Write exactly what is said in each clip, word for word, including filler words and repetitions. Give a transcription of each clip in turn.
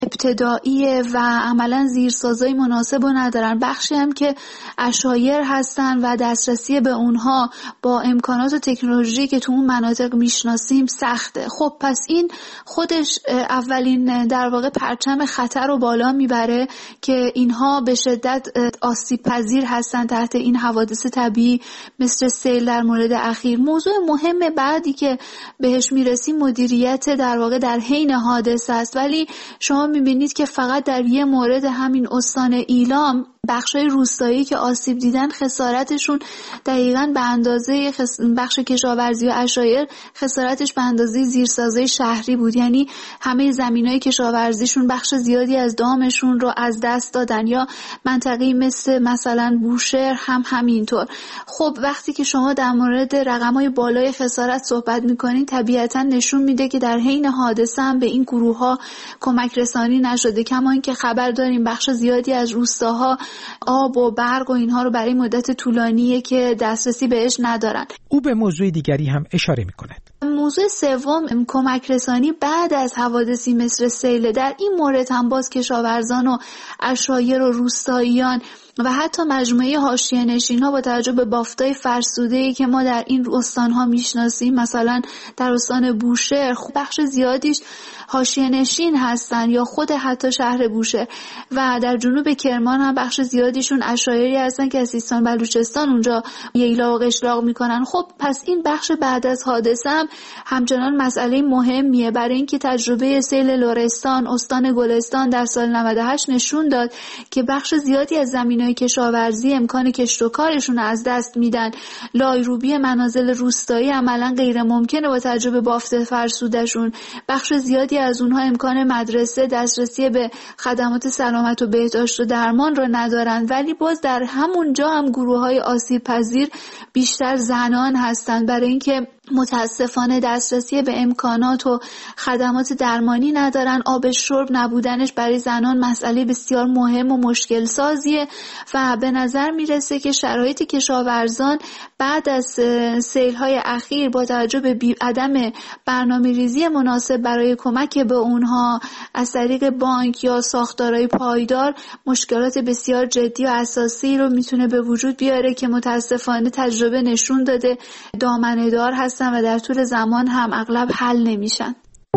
ابتداییه و عملا زیرسازای مناسب رو ندارن. بخشی هم که عشایر هستن و دسترسی به اونها با امکانات و تکنولوژی که تو اون مناطق میشناسیم سخته. خب پس این خودش اولین در واقع پرچم خطر رو بالا میبره که اینها به شدت آسیب پذیر هستن تحت این حوادث طبیعی مثل سیل در مورد اخیر. موضوع مهم بعدی که بهش میرسیم مدیریت در واقع در حین حادثه است، ولی شما میبینید که فقط در یه مورد همین استان ایلام بخشای روستایی که آسیب دیدن خسارتشون دقیقاً به اندازه خس... بخش کشاورزی و عشایر خسارتش به اندازه زیرسازهای شهری بود. یعنی همه زمینای کشاورزیشون بخش زیادی از دامشون رو از دست دادن، یا منطقه‌ای مثل مثلا بوشهر هم همینطور. خب وقتی که شما در مورد رقم‌های بالای خسارت صحبت می‌کنید طبیعتاً نشون میده که در حین حادثه هم به این گروه‌ها کمک رسانی نشده، کما اینکه خبر داریم بخش زیادی از روستاها آب و برق و اینها رو برای مدت طولانیه که دسترسی بهش ندارن. او به موضوع دیگری هم اشاره می‌کند. موضوع سوم کمک رسانی بعد از حوادثی مثل سیل. در این مورد هم باز کشاورزان و عشایر و روستاییان و حتی مجموعه حاشیه نشین‌ها با توجه به بافتای فرسوده‌ای که ما در این استان‌ها میشناسیم، مثلا در استان بوشهر بخش زیادیش حاشیه نشین هستن یا خود حتی شهر بوشهر، و در جنوب کرمان هم بخش زیادیشون عشایری هستن که از سیستان بلوچستان اونجا ییلا و قشلاق میکنن. خب پس این بخش بعد از حادثه هم همچنان مسئله مهمیه، برای اینکه تجربه سیل لرستان استان گلستان در سال نود و هشت نشون داد که بخش زیادی از زمینهای کشاورزی امکان کشت و کارشون از دست میدن. لایروبی منازل روستایی عملا غیر ممکنه با توجه به بافت فرسودشون. بخش زیادی از اونها امکان مدرسه، دسترسی به خدمات سلامت و بهداشت و درمان رو ندارن، ولی باز در همونجا هم گروه‌های آسیب پذیر بیشتر زنان هستن، برای اینکه متاسفانه دسترسی به امکانات و خدمات درمانی ندارن. آب شرب نبودنش برای زنان مسئله بسیار مهم و مشکل سازیه و به نظر میرسه که شرایط کشاورزان بعد از سیل‌های اخیر با توجه به عدم برنامه‌ریزی مناسب برای کمک به اونها از طریق بانک یا ساختارهای پایدار مشکلات بسیار جدی و اساسی رو میتونه به وجود بیاره که متاسفانه تجربه نشون داده دامنه‌دار هستن و در طول زمان هم اغلب حل نمیشن.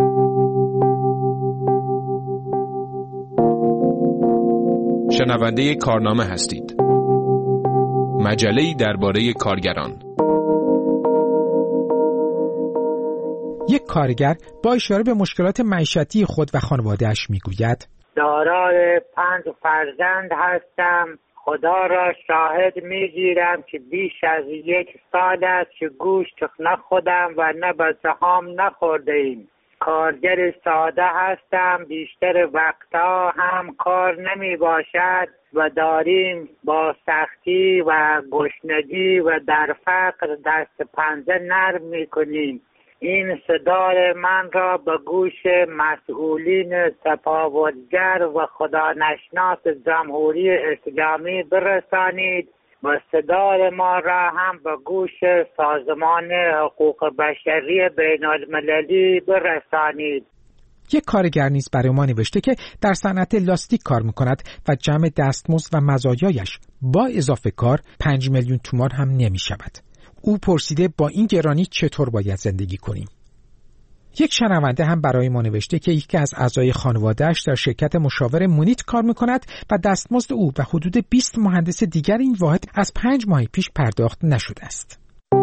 شنونده کارنامه هستید. مجله‌ای درباره کارگران. یک کارگر با اشاره به مشکلات معیشتی خود و خانواده‌اش میگوید: دارای پنج فرزند هستم. خدا را شاهد میگیرم که بیش از یک سال است که گوشت نخوردم و نه به سهام نخورده ایم. کارگر ساده هستم، بیشتر وقتا هم کار نمی باشد و داریم با سختی و گشنگی و در فقر دست پنجه نرم می کنیم. این صدای من را به گوش مسئولین تفاوتگر و خدانشناس جمهوری اسلامی برسانید و صدای ما را هم به گوش سازمان حقوق بشری بین المللی برسانید. یک کارگر نیز برای ما نوشته که در صنعت لاستیک کار میکند و جمع دستمزد و مزایایش با اضافه کار پنج میلیون تومان هم نمی شود. او پرسیده با این گرانی چطور باید زندگی کنیم؟ یک شنونده هم برای ما نوشته که یکی از اعضای خانواده‌اش در شرکت مشاور مونیت کار میکند و دستمزد او و حدود بیست مهندس دیگر این واحد از پنج ماه پیش پرداخت نشده است.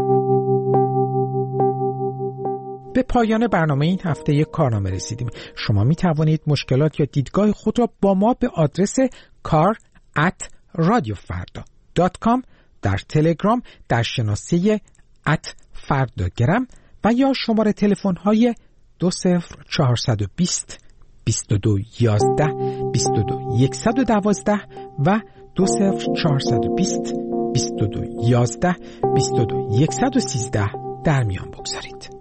به پایان برنامه این هفته یک کارنامه رسیدیم. شما می توانید مشکلات یا دیدگاه خود را با ما به آدرس کار ات رادیو فردا دات کام در تلگرام در شناسه ات فرداگرم و یا شماره تلفن های دو صفر چهارصد و بیست بیست و دو یازده بیست و دو صد و دوازده و دو صفر چهارصد و بیست بیست و دو یازده بیست و دو صد و سیزده در میان بگذارید.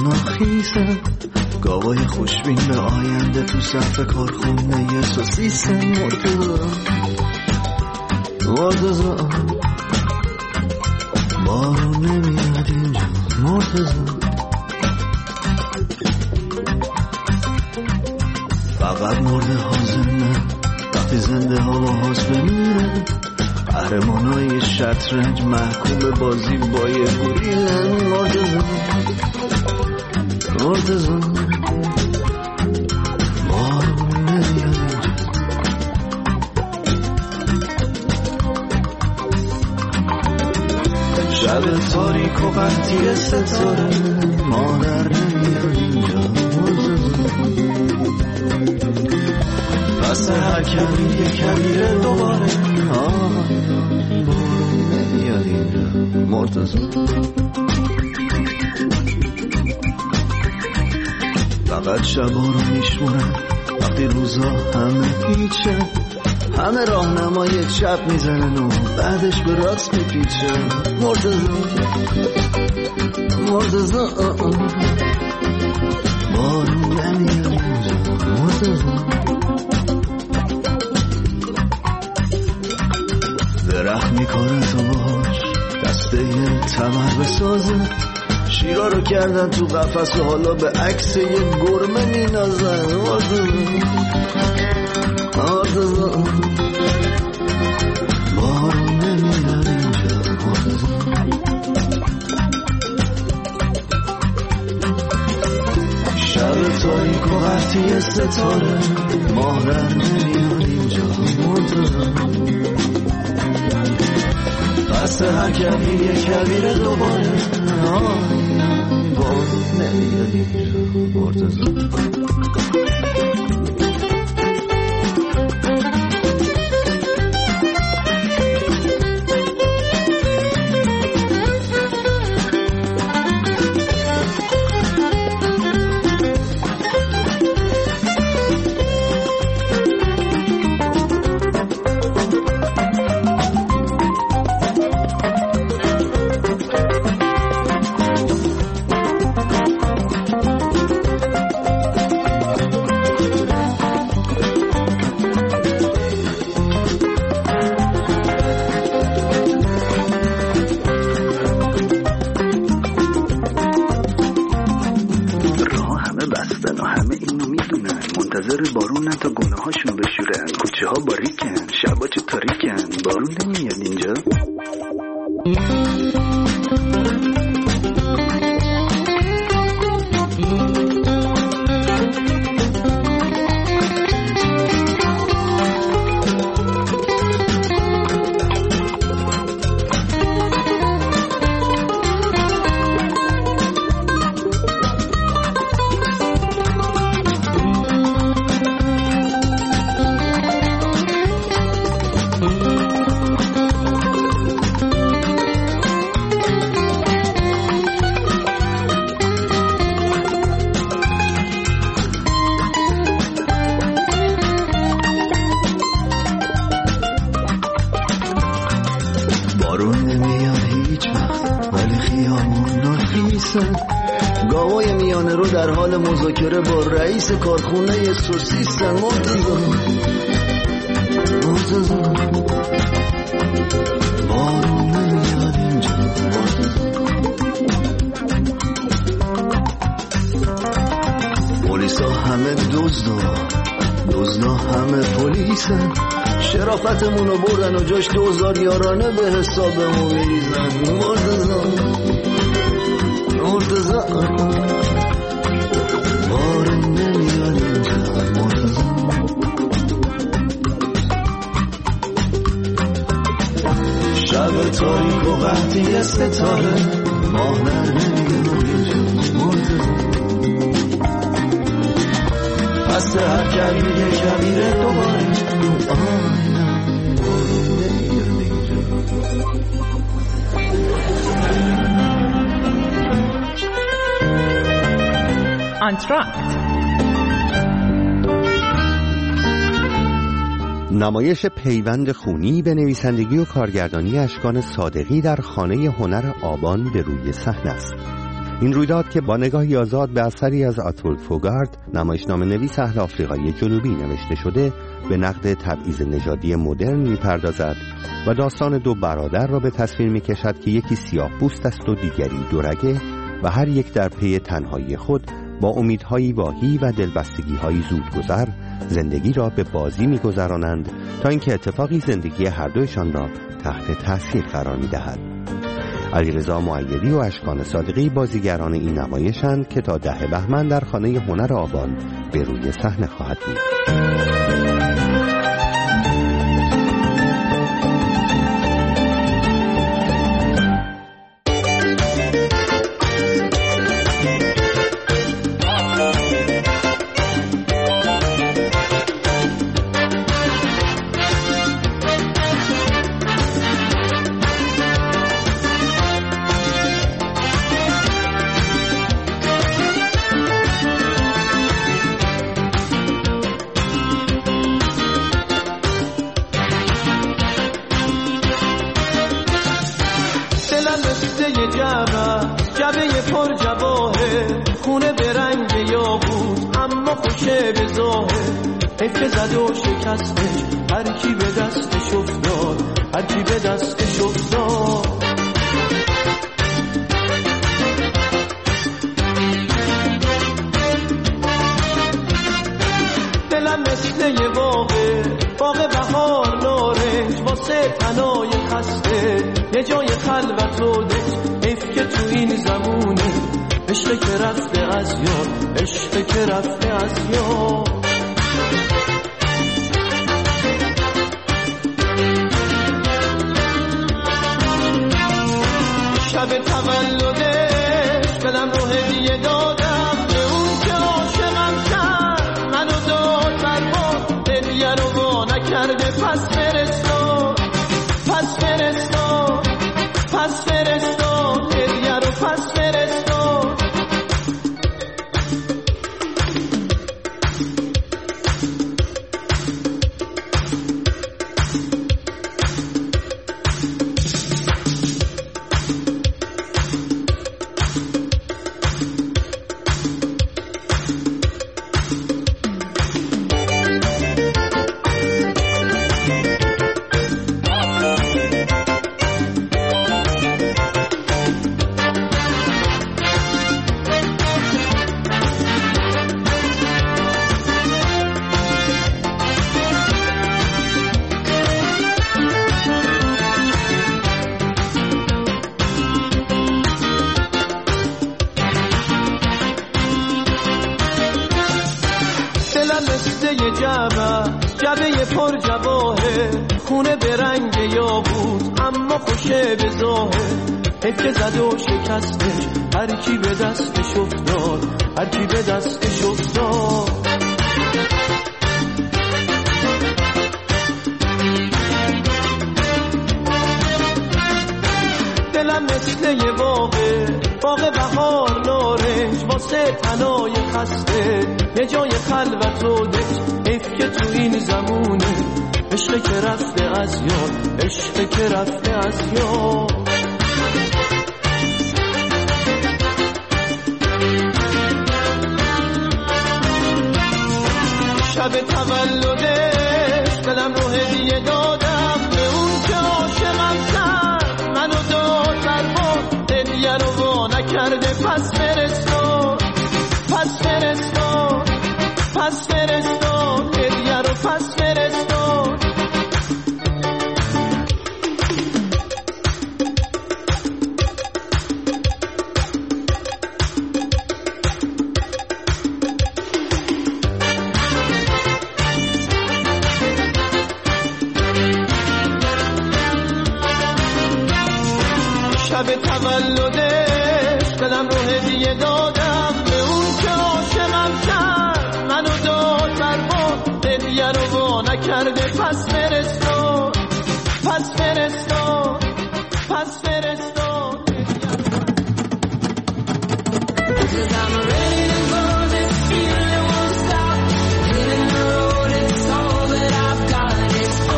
ناخیسم، گاوای خوشبین به آینده تو صف کارخونه سوسیسم. مرتضی مرتضی بارون نمیاد اینجا. مرتضی فقط مرده حاضرنه وقتی زنده ها با حاض بمیرن. قهرمانای شطرنج محکوم به بازی با یه گوریلن. مرتضی مرتضی بارون نمیاد اینجا. شب تاریک و قطعی ستاره مادر نمیاد اینجا. پس هر کمی یک کمیره دوباره بارون نمیاد اینجا. مرتضی فقط شبا رو میشمونن وقتی روزا همه پیچه، همه راهنمای چپ میزنن و بعدش به راست میپیچن. مرتضی مرتضی بارون نمیاد اینجا. مرتضی درخت میکنه تو باش دسته تمر بسازه، شیرا رو کردن تو قفس و حالا به عکس یه گرمه مینازن. مرتضی مرتضی بارون نمیاد اینجا. مرتضی شب تاریک و قطعی ستاره مادر نمیاد اینجا. مرتضی پس هر کمی یک کبیر دوباره بارون نمیاد اینجا. مرتضی گاوای میانه رو در حال مذاکره با رئیس کارخونه سوسیسن. مرتضی مرتضی بارون نمیاد اینجا. پلیسا همه دزدا، دزدا همه پلیسن. شرافتمونو بردن و جاش دوزار یارانه به حسابمون میریزن. مرتضی مرتضی بارون نمیاد اینجا. مرتضی شب تاریک و قحطی ستاره ماه در نمیاد اینجا. مرتضی پس هر کمی یه کمیره دوباره آینم بارون نمیاد اینجا. آنتراکت نمایش پیوند خونی به نویسندگی و کارگردانی اشکان صادقی در خانه هنر آبان به روی صحنه است. این رویداد که با نگاهی آزاد به اثری از آتول فوگارد، نمایشنامه نویس اهل آفریقای جنوبی نوشته شده، به نقد تبعیض نژادی مدرن می‌پردازد و داستان دو برادر را به تصویر می‌کشد که یکی سیاه‌پوست است و دیگری دورگه و هر یک در پی تنهایی خود با امیدهایی واهی و دلبستگی‌های زودگذر زندگی را به بازی می‌گذرانند تا اینکه اتفاقی زندگی هر دویشان را تحت تأثیر قرار می‌دهد. علیرضا مؤیدی و اشکان صادقی بازیگران این نمایشند که تا ده بهمن در خانه هنر آبان به روی صحنه خواهد بود.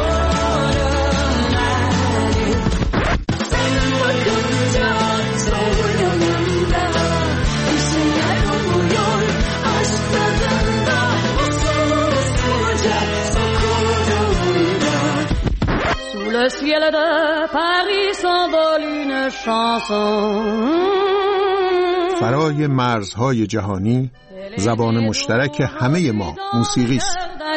So فرای مرزهای جهانی، زبان مشترک همه ما موسیقی است.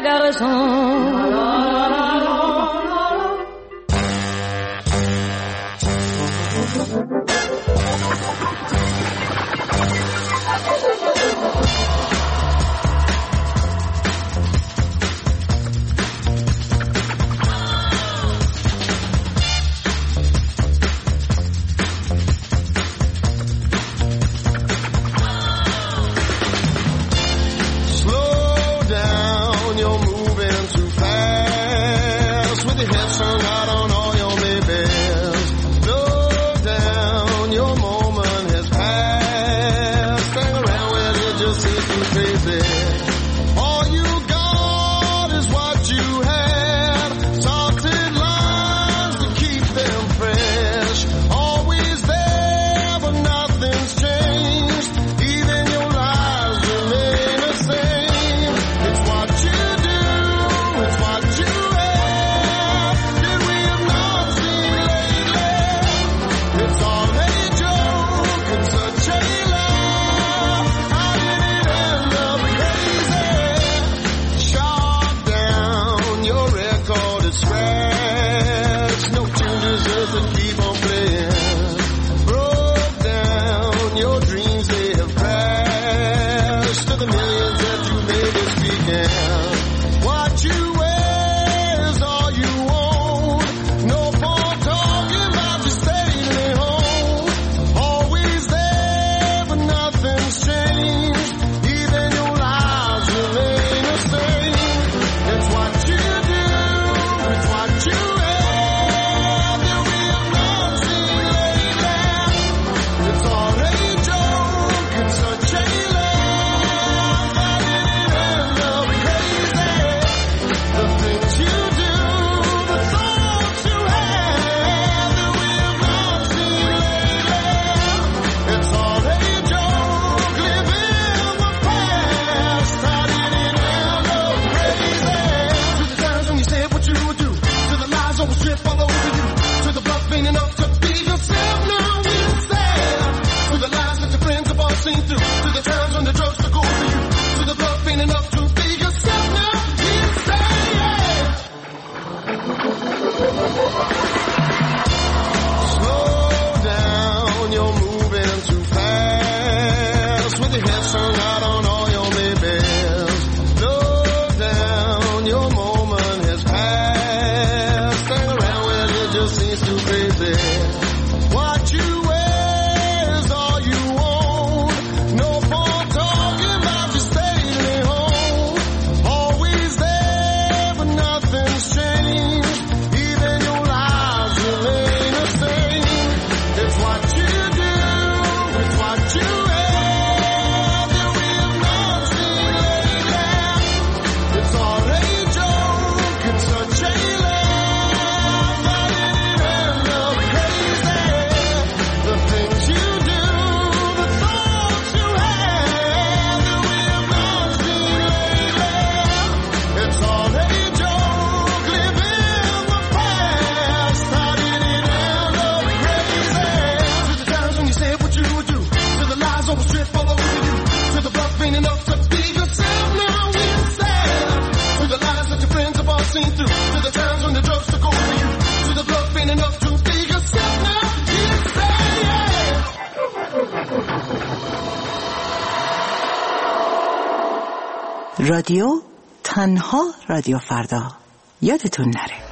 رادیو تنها رادیو فردا، یادتون نره.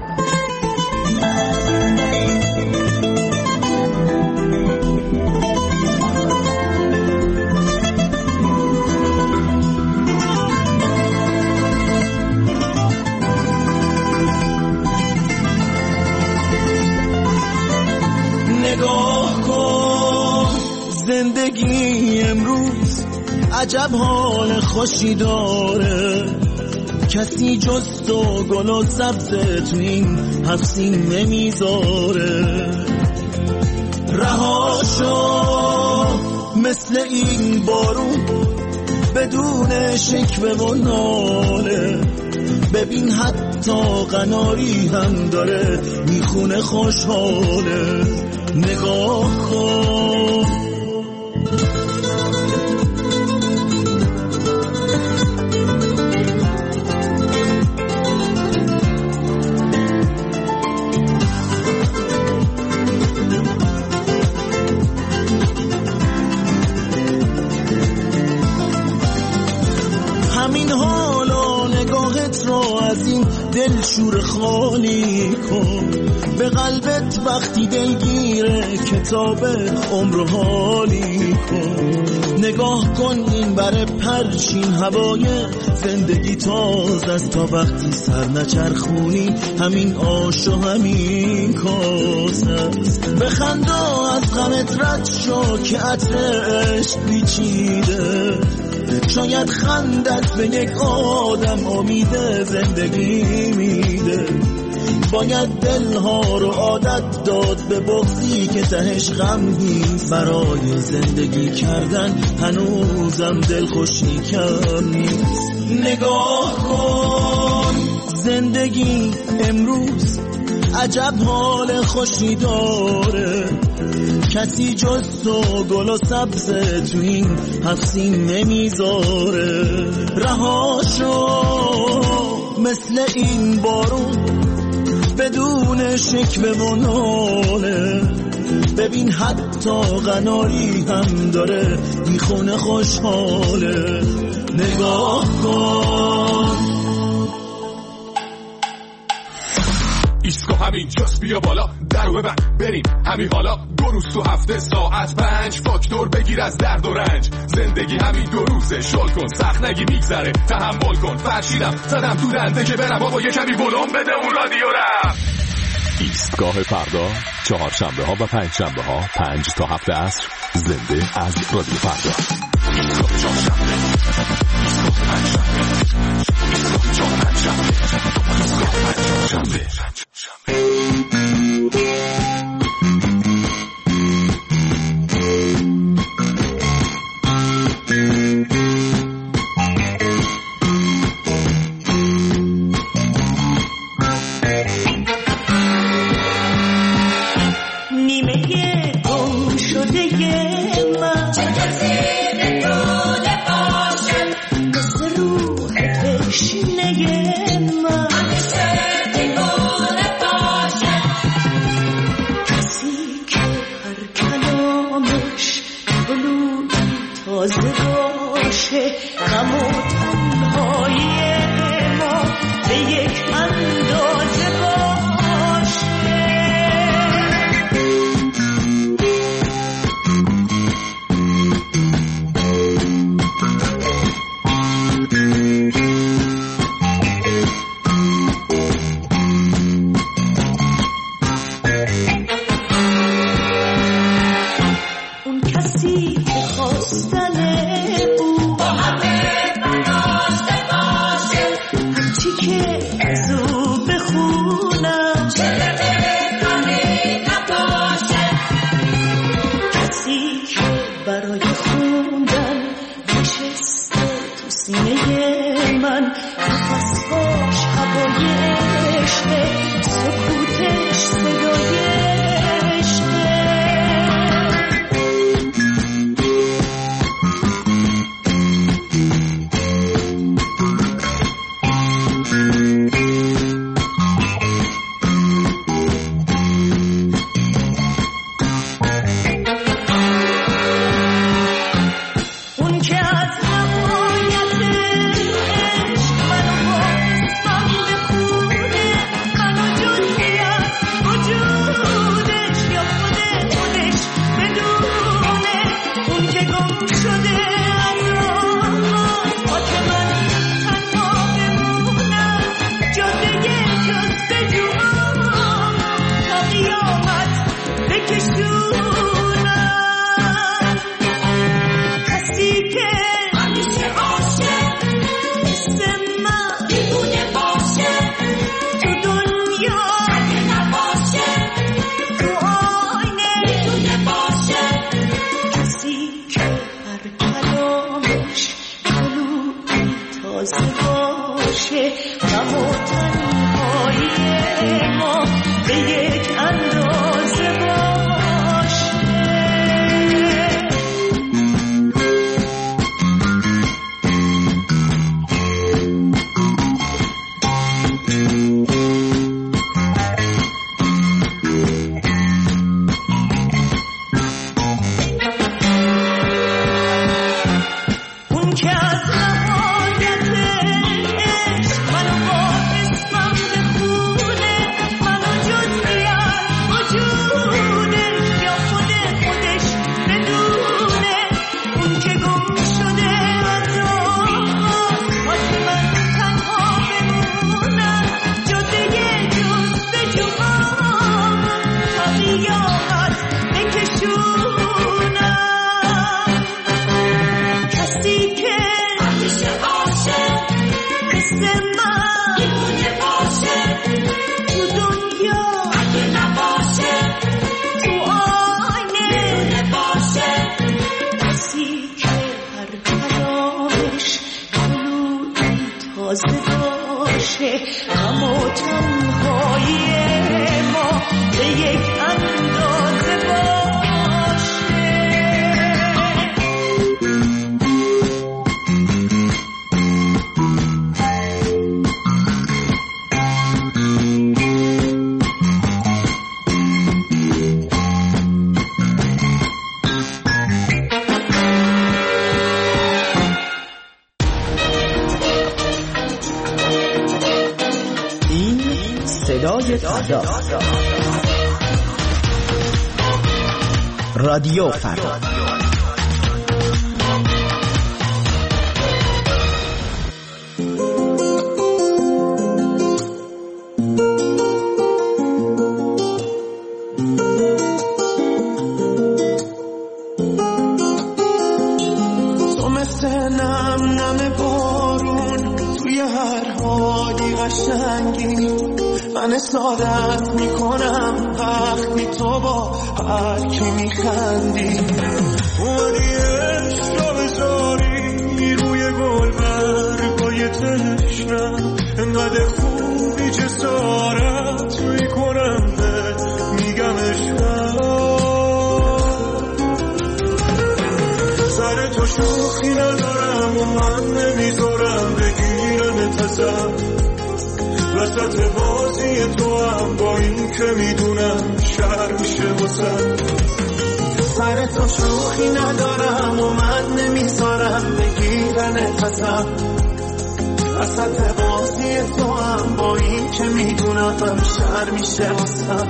نگاه کن زندگی امروز عجب حال خوشی داره، کسی جز تو گل و سبز تو این حبسی نمیذاره. رهاشو مثل این بارون بدون شکوه و ناله، ببین حتی قناری هم داره میخونه خوشحاله. نگاه کن همین حالا نگاهت رو از این دل شور خالی کن. به قلبت وقتی دلگیره کتاب عمر حالی کن. نگاه کن این بره پرچین هوای زندگی تازه است. تا وقتی سر نچرخونی همین آش و همین کاسه است. بخندا از غمت رد شو که عطرش پیچیده. شاید خندت به یک آدم امید زندگی میده. باید دلها رو عادت داد به بغضی که تهش غم نیست. برای زندگی کردن هنوزم دلخوشی کم نیست. نگاه کن زندگی امروز عجب حال خوشی داره. کسی جز تو گل و سبز تو این حفظین نمیذاره. رهاشو مثل این بارون بدون شکوه و ناله. ببین حتی قناری هم داره میخونه خوشحاله. نگاه کن ایسکو همین جاست بیا بالا درو ببند بریم همین حالا. دو روز تو هفته ساعت پنج فاکتور بگیر از درد و رنج. زندگی همین دو روزه شل کن سخت نگی میگذره تحمل کن. فرشیدم زدم تو دنده که برم بابا یه کمی ولوم بده اون رادیو رم. ایستگاه فردا چهارشنبه ها و پنج شنبه ها پنج تا هفت عصر زنده از رادیو فردا. ایستگاه چهارشنبه ایستگاه پنجشنبه ایستگاه پنجشنبه ایستگاه پنجشنبه. باشه غم و تنهایی ما به یک اندازه باشه. رادیو فردا. تو مثل نم نم بارون توی هر حالی قشنگی، من سعادت میکنم وقتی تو با هر کی میخندی. اومدی عشق را بذاری روی گل برگای تشنم، انقدر خوبی جسارت میکنم میگم عشقم. سر تو شوخی ندارم و من نمیذارم بگیرم تزم، وسط بازی تو هم با این که میدونم شهر میشه واسم. سر تو شوخی ندارم و من نمیذارم بگیرن نفسم، وسط بازی تو هم با این که میدونم شهر میشه واسم.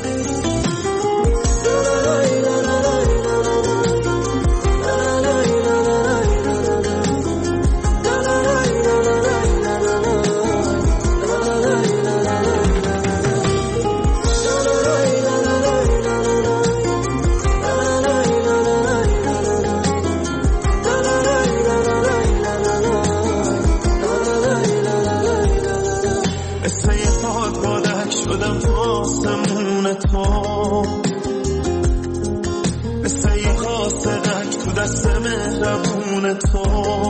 مثل یه قاصدک تو دست مهربون تو،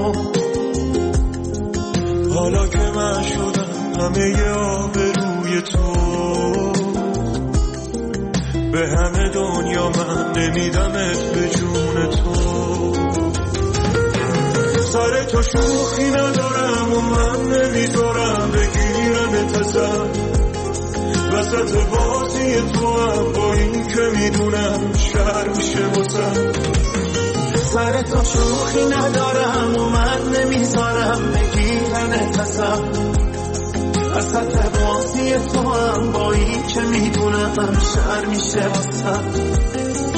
حالا که من شدم همه آبروی تو، به همه دنیا من نمیدمت به جون تو. سر تو شوخی ندارم و من نمیذارم بگیرم تزم، وسط بازی تو هم با این که میدونم شهر میشه واسم. سر تو شوخی ندارم و من نمیذارم بگیرن نفسم، وسط بازی تو هم با این که میدونم شهر میشه واسم.